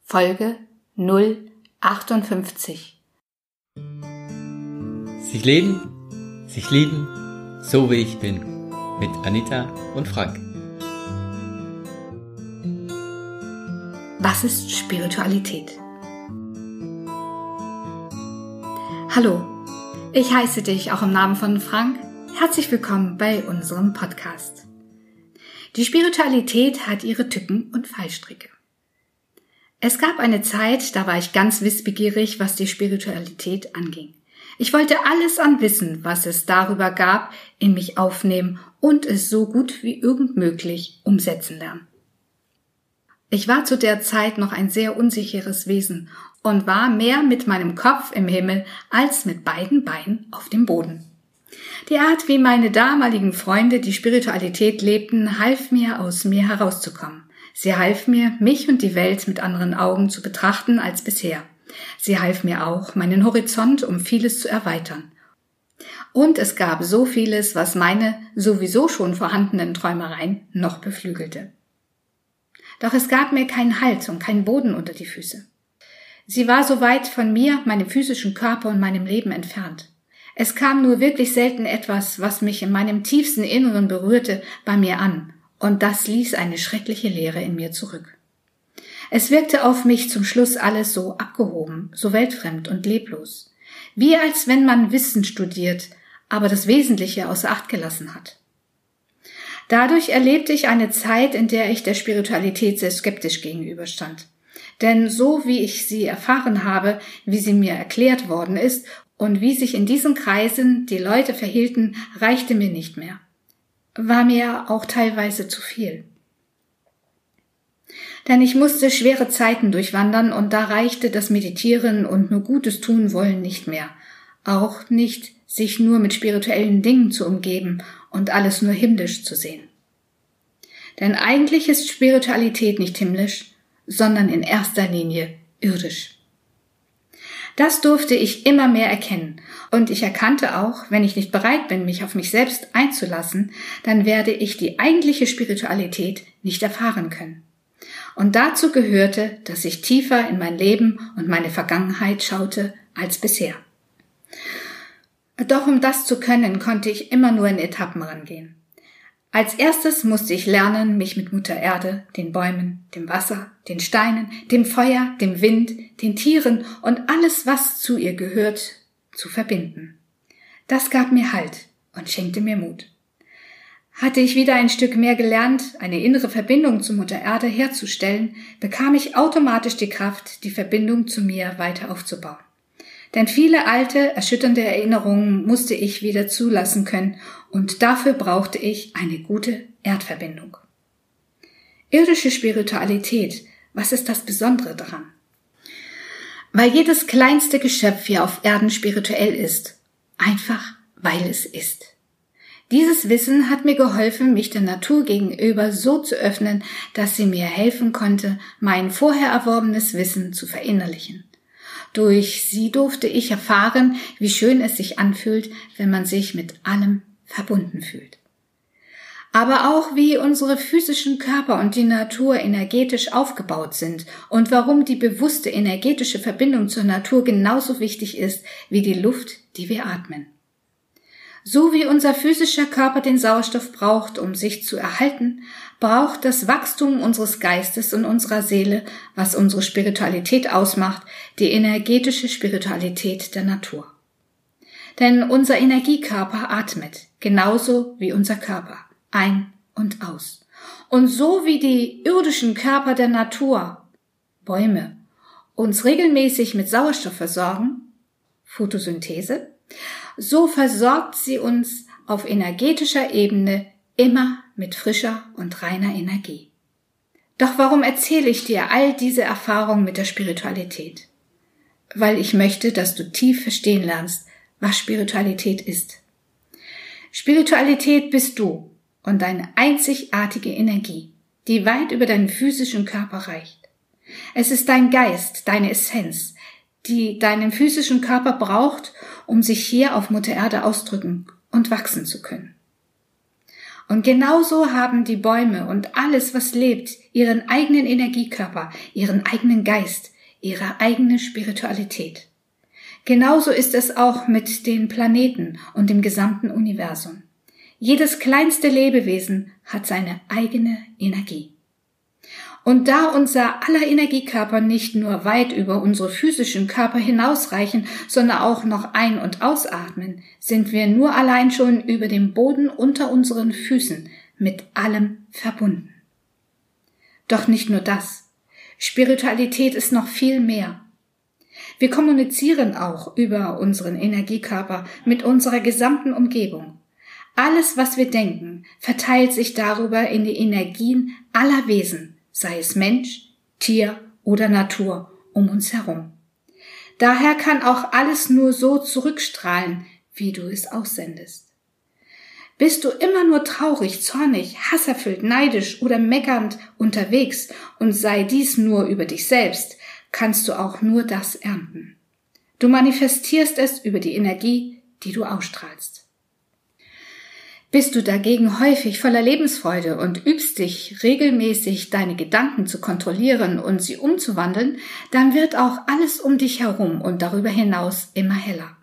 Folge 058. Sich leben, sich lieben, so wie ich bin, mit Anita und Frank. Was ist Spiritualität? Hallo, ich heiße dich auch im Namen von Frank. Herzlich willkommen bei unserem Podcast. Die Spiritualität hat ihre Tücken und Fallstricke. Es gab eine Zeit, da war ich ganz wissbegierig, was die Spiritualität anging. Ich wollte alles an Wissen, was es darüber gab, in mich aufnehmen und es so gut wie irgend möglich umsetzen lernen. Ich war zu der Zeit noch ein sehr unsicheres Wesen und war mehr mit meinem Kopf im Himmel als mit beiden Beinen auf dem Boden. Die Art, wie meine damaligen Freunde die Spiritualität lebten, half mir, aus mir herauszukommen. Sie half mir, mich und die Welt mit anderen Augen zu betrachten als bisher. Sie half mir auch, meinen Horizont um vieles zu erweitern. Und es gab so vieles, was meine sowieso schon vorhandenen Träumereien noch beflügelte. Doch es gab mir keinen Halt und keinen Boden unter die Füße. Sie war so weit von mir, meinem physischen Körper und meinem Leben entfernt. Es kam nur wirklich selten etwas, was mich in meinem tiefsten Inneren berührte, bei mir an. Und das ließ eine schreckliche Leere in mir zurück. Es wirkte auf mich zum Schluss alles so abgehoben, so weltfremd und leblos. Wie als wenn man Wissen studiert, aber das Wesentliche außer Acht gelassen hat. Dadurch erlebte ich eine Zeit, in der ich der Spiritualität sehr skeptisch gegenüberstand. Denn so wie ich sie erfahren habe, wie sie mir erklärt worden ist und wie sich in diesen Kreisen die Leute verhielten, reichte mir nicht mehr. War mir auch teilweise zu viel. Denn ich musste schwere Zeiten durchwandern und da reichte das Meditieren und nur Gutes tun wollen nicht mehr. Auch nicht, sich nur mit spirituellen Dingen zu umgeben und alles nur himmlisch zu sehen. Denn eigentlich ist Spiritualität nicht himmlisch, sondern in erster Linie irdisch. Das durfte ich immer mehr erkennen und ich erkannte auch, wenn ich nicht bereit bin, mich auf mich selbst einzulassen, dann werde ich die eigentliche Spiritualität nicht erfahren können. Und dazu gehörte, dass ich tiefer in mein Leben und meine Vergangenheit schaute als bisher. Doch um das zu können, konnte ich immer nur in Etappen rangehen. Als erstes musste ich lernen, mich mit Mutter Erde, den Bäumen, dem Wasser, den Steinen, dem Feuer, dem Wind, den Tieren und alles, was zu ihr gehört, zu verbinden. Das gab mir Halt und schenkte mir Mut. Hatte ich wieder ein Stück mehr gelernt, eine innere Verbindung zu Mutter Erde herzustellen, bekam ich automatisch die Kraft, die Verbindung zu mir weiter aufzubauen. Denn viele alte, erschütternde Erinnerungen musste ich wieder zulassen können und dafür brauchte ich eine gute Erdverbindung. Irdische Spiritualität, was ist das Besondere daran? Weil jedes kleinste Geschöpf hier auf Erden spirituell ist, einfach weil es ist. Dieses Wissen hat mir geholfen, mich der Natur gegenüber so zu öffnen, dass sie mir helfen konnte, mein vorher erworbenes Wissen zu verinnerlichen. Durch sie durfte ich erfahren, wie schön es sich anfühlt, wenn man sich mit allem verbunden fühlt. Aber auch wie unsere physischen Körper und die Natur energetisch aufgebaut sind und warum die bewusste energetische Verbindung zur Natur genauso wichtig ist wie die Luft, die wir atmen. So wie unser physischer Körper den Sauerstoff braucht, um sich zu erhalten, braucht das Wachstum unseres Geistes und unserer Seele, was unsere Spiritualität ausmacht, die energetische Spiritualität der Natur. Denn unser Energiekörper atmet, genauso wie unser Körper, ein und aus. Und so wie die irdischen Körper der Natur, Bäume, uns regelmäßig mit Sauerstoff versorgen, Photosynthese, so versorgt sie uns auf energetischer Ebene immer mit frischer und reiner Energie. Doch warum erzähle ich dir all diese Erfahrungen mit der Spiritualität? Weil ich möchte, dass du tief verstehen lernst, was Spiritualität ist. Spiritualität bist du und deine einzigartige Energie, die weit über deinen physischen Körper reicht. Es ist dein Geist, deine Essenz, die deinen physischen Körper braucht, um sich hier auf Mutter Erde ausdrücken und wachsen zu können. Und genauso haben die Bäume und alles, was lebt, ihren eigenen Energiekörper, ihren eigenen Geist, ihre eigene Spiritualität. Genauso ist es auch mit den Planeten und dem gesamten Universum. Jedes kleinste Lebewesen hat seine eigene Energie. Und da unser aller Energiekörper nicht nur weit über unsere physischen Körper hinausreichen, sondern auch noch ein- und ausatmen, sind wir nur allein schon über dem Boden unter unseren Füßen mit allem verbunden. Doch nicht nur das. Spiritualität ist noch viel mehr. Wir kommunizieren auch über unseren Energiekörper mit unserer gesamten Umgebung. Alles, was wir denken, verteilt sich darüber in die Energien aller Wesen, sei es Mensch, Tier oder Natur um uns herum. Daher kann auch alles nur so zurückstrahlen, wie du es aussendest. Bist du immer nur traurig, zornig, hasserfüllt, neidisch oder meckernd unterwegs und sei dies nur über dich selbst, kannst du auch nur das ernten. Du manifestierst es über die Energie, die du ausstrahlst. Bist du dagegen häufig voller Lebensfreude und übst dich regelmäßig, deine Gedanken zu kontrollieren und sie umzuwandeln, dann wird auch alles um dich herum und darüber hinaus immer heller.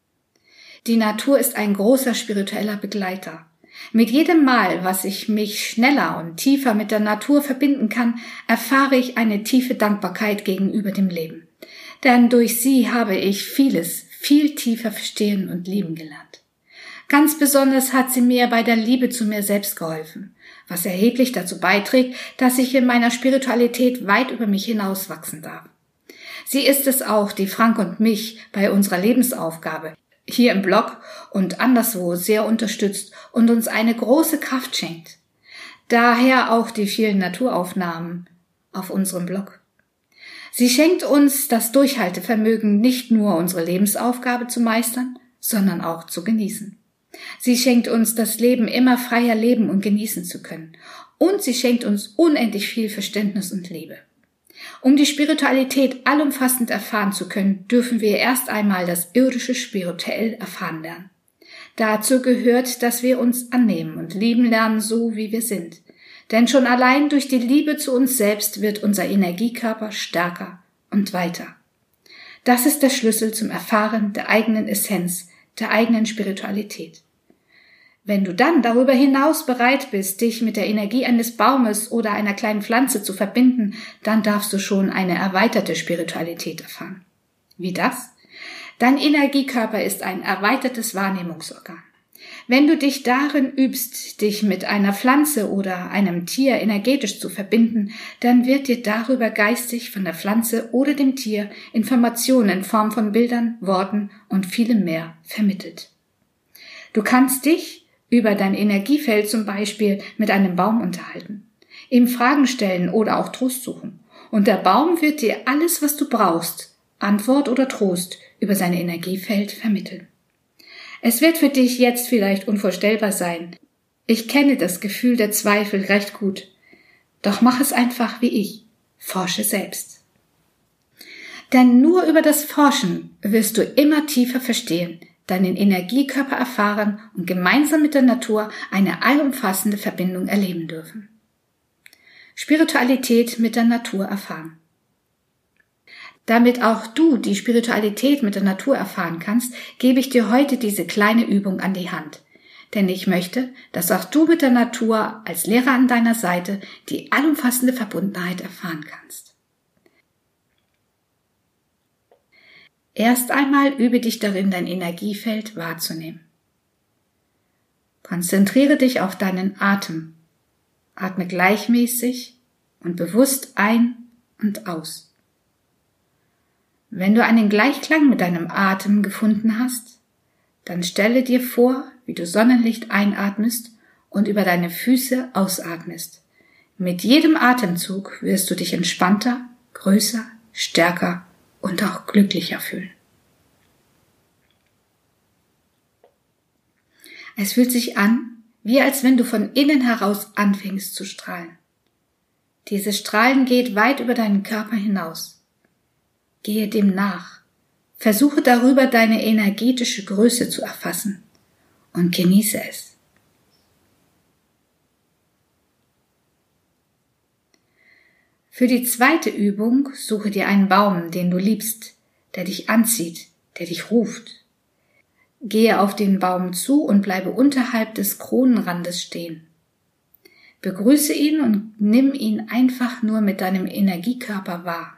Die Natur ist ein großer spiritueller Begleiter. Mit jedem Mal, was ich mich schneller und tiefer mit der Natur verbinden kann, erfahre ich eine tiefe Dankbarkeit gegenüber dem Leben. Denn durch sie habe ich vieles viel tiefer verstehen und lieben gelernt. Ganz besonders hat sie mir bei der Liebe zu mir selbst geholfen, was erheblich dazu beiträgt, dass ich in meiner Spiritualität weit über mich hinaus wachsen darf. Sie ist es auch, die Frank und mich bei unserer Lebensaufgabe hier im Blog und anderswo sehr unterstützt und uns eine große Kraft schenkt. Daher auch die vielen Naturaufnahmen auf unserem Blog. Sie schenkt uns das Durchhaltevermögen, nicht nur unsere Lebensaufgabe zu meistern, sondern auch zu genießen. Sie schenkt uns das Leben immer freier leben und genießen zu können. Und sie schenkt uns unendlich viel Verständnis und Liebe. Um die Spiritualität allumfassend erfahren zu können, dürfen wir erst einmal das Irdische spirituell erfahren lernen. Dazu gehört, dass wir uns annehmen und lieben lernen, so wie wir sind. Denn schon allein durch die Liebe zu uns selbst wird unser Energiekörper stärker und weiter. Das ist der Schlüssel zum Erfahren der eigenen Essenz, der eigenen Spiritualität. Wenn du dann darüber hinaus bereit bist, dich mit der Energie eines Baumes oder einer kleinen Pflanze zu verbinden, dann darfst du schon eine erweiterte Spiritualität erfahren. Wie das? Dein Energiekörper ist ein erweitertes Wahrnehmungsorgan. Wenn du dich darin übst, dich mit einer Pflanze oder einem Tier energetisch zu verbinden, dann wird dir darüber geistig von der Pflanze oder dem Tier Informationen in Form von Bildern, Worten und vielem mehr vermittelt. Du kannst dich über dein Energiefeld zum Beispiel mit einem Baum unterhalten, ihm Fragen stellen oder auch Trost suchen. Und der Baum wird dir alles, was du brauchst, Antwort oder Trost, über sein Energiefeld vermitteln. Es wird für dich jetzt vielleicht unvorstellbar sein. Ich kenne das Gefühl der Zweifel recht gut. Doch mach es einfach wie ich. Forsche selbst. Denn nur über das Forschen wirst du immer tiefer verstehen, deinen Energiekörper erfahren und gemeinsam mit der Natur eine allumfassende Verbindung erleben dürfen. Spiritualität mit der Natur erfahren. Damit auch du die Spiritualität mit der Natur erfahren kannst, gebe ich dir heute diese kleine Übung an die Hand. Denn ich möchte, dass auch du mit der Natur als Lehrer an deiner Seite die allumfassende Verbundenheit erfahren kannst. Erst einmal übe dich darin, dein Energiefeld wahrzunehmen. Konzentriere dich auf deinen Atem. Atme gleichmäßig und bewusst ein und aus. Wenn du einen Gleichklang mit deinem Atem gefunden hast, dann stelle dir vor, wie du Sonnenlicht einatmest und über deine Füße ausatmest. Mit jedem Atemzug wirst du dich entspannter, größer, stärker und auch glücklicher fühlen. Es fühlt sich an, wie als wenn du von innen heraus anfängst zu strahlen. Dieses Strahlen geht weit über deinen Körper hinaus. Gehe dem nach. Versuche darüber deine energetische Größe zu erfassen und genieße es. Für die zweite Übung suche dir einen Baum, den du liebst, der dich anzieht, der dich ruft. Gehe auf den Baum zu und bleibe unterhalb des Kronenrandes stehen. Begrüße ihn und nimm ihn einfach nur mit deinem Energiekörper wahr.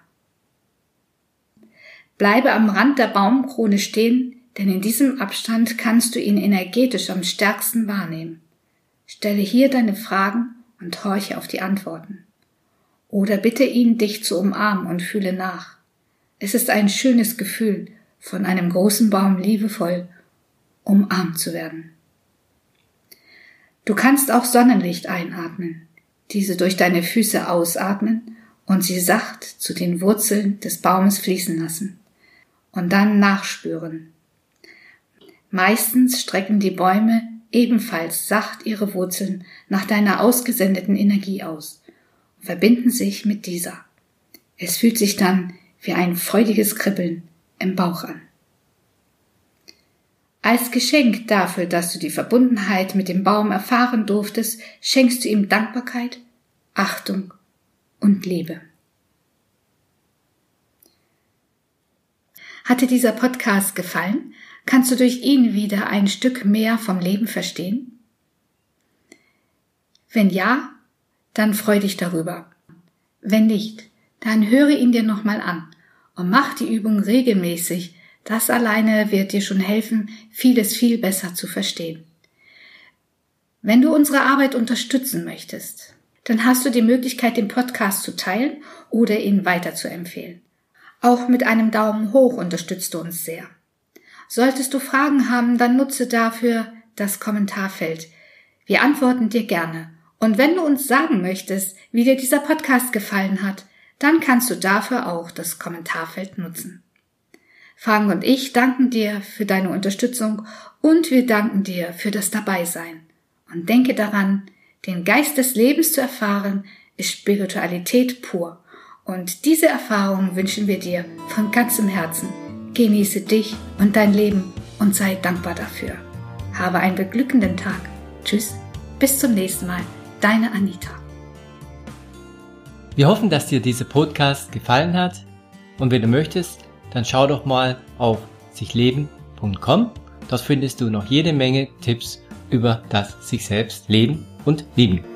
Bleibe am Rand der Baumkrone stehen, denn in diesem Abstand kannst du ihn energetisch am stärksten wahrnehmen. Stelle hier deine Fragen und horche auf die Antworten. Oder bitte ihn, dich zu umarmen und fühle nach. Es ist ein schönes Gefühl, von einem großen Baum liebevoll umarmt zu werden. Du kannst auch Sonnenlicht einatmen, diese durch deine Füße ausatmen und sie sacht zu den Wurzeln des Baumes fließen lassen und dann nachspüren. Meistens strecken die Bäume ebenfalls sacht ihre Wurzeln nach deiner ausgesendeten Energie aus und verbinden sich mit dieser. Es fühlt sich dann wie ein freudiges Kribbeln im Bauch an. Als Geschenk dafür, dass du die Verbundenheit mit dem Baum erfahren durftest, schenkst du ihm Dankbarkeit, Achtung und Liebe. Hat dir dieser Podcast gefallen? Kannst du durch ihn wieder ein Stück mehr vom Leben verstehen? Wenn ja, dann freu dich darüber. Wenn nicht, dann höre ihn dir nochmal an und mach die Übung regelmäßig. Das alleine wird dir schon helfen, vieles viel besser zu verstehen. Wenn du unsere Arbeit unterstützen möchtest, dann hast du die Möglichkeit, den Podcast zu teilen oder ihn weiterzuempfehlen. Auch mit einem Daumen hoch unterstützt du uns sehr. Solltest du Fragen haben, dann nutze dafür das Kommentarfeld. Wir antworten dir gerne. Und wenn du uns sagen möchtest, wie dir dieser Podcast gefallen hat, dann kannst du dafür auch das Kommentarfeld nutzen. Frank und ich danken dir für deine Unterstützung und wir danken dir für das Dabeisein. Und denke daran, den Geist des Lebens zu erfahren, ist Spiritualität pur. Und diese Erfahrung wünschen wir dir von ganzem Herzen. Genieße dich und dein Leben und sei dankbar dafür. Habe einen beglückenden Tag. Tschüss, bis zum nächsten Mal. Deine Anita. Wir hoffen, dass dir dieser Podcast gefallen hat und wenn du möchtest, dann schau doch mal auf sichleben.com. Dort findest du noch jede Menge Tipps über das sich selbst leben und lieben.